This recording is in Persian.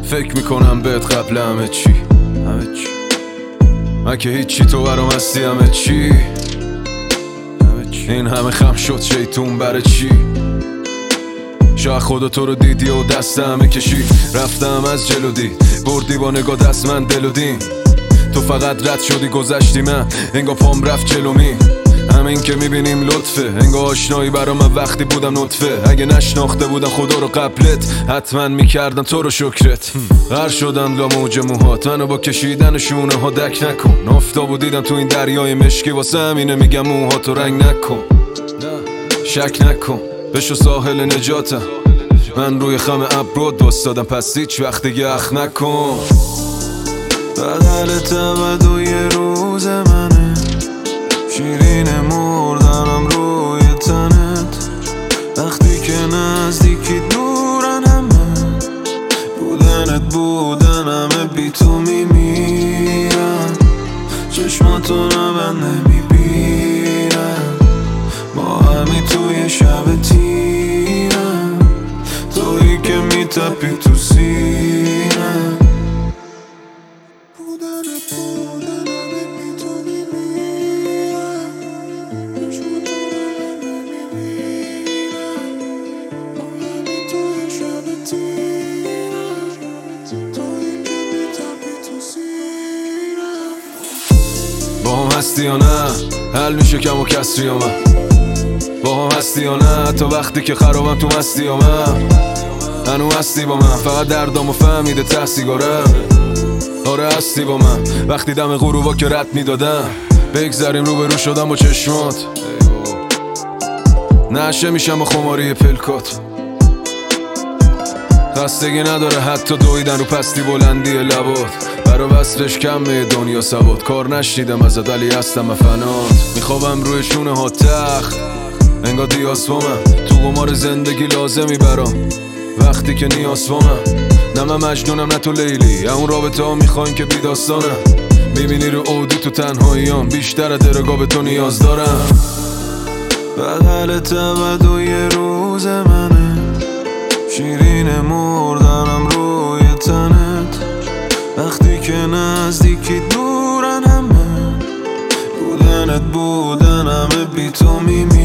فکر میکنم بهت قبل همه چی من که هیچی تو برام هستی همه چی این همه خم شد شیطون برای چی شاید خدا تو رو دیدی و دست همه کشی رفتم از جلو دید بردی با نگاه دست من دلو دیم تو فقط رد شدی گذشتی من انگار پام رفت جلو می همین که میبینیم لطفه انگار آشنایی برا من وقتی بودم نطفه اگه نشناخته بودم خدا رو قبلت حتما میکردم تو رو شکرت غر شدم لا موج موهات منو با کشیدن شونه ها دک نکن آفتابو دیدم تو این دریای مشکی واسه همینه میگم موهاتو رنگ نکن شک نکن بشو ساحل نجاتم من روی خم ابرود واسادم پس هیچ وقت دیگه اخ نکن بغلت ابد و یه روز منه شیرین مردنم روی تنت وقتی که نزدیکی دورن همه بودن همه بی تو میمیرن چشماتو نبند نمیبینن با همی توی شب تیرم تویی که میتپی تو سینم با هم هستی یا نه حل میشه کم و کسری یا من با هم هستی یا نه تا وقتی که خرابم تو مستی یا من هنو هستی با من فقط دردامو فهمیده ته سیگارم آره هستی با من وقتی دم غروبا که رد میدادم بگذریم رو به رو شدم با چشمات نشه میشم با خماری پلکات خستگی نداره حتی دویدن رو پستی بلندی لبات برا وصلش کمه دنیا سواد کار نشنیدم ازت ولی هستم مفنات میخوابم روی شونه ها تخت انگار دیاس با من تو قمار زندگی لازمی برام وقتی که نیاز با من نه من مجنونم نه تو لیلی اون رابطه ها میخواین که بی داستانم میبینی رو اودی تو تنهاییام بیشتر درگاه به تو نیاز دارم بغلت ابد و یه روز منه شیرین مردنم روی تنت وقتی که نزدیکی دورن همه بودن همه بی تو میمیرن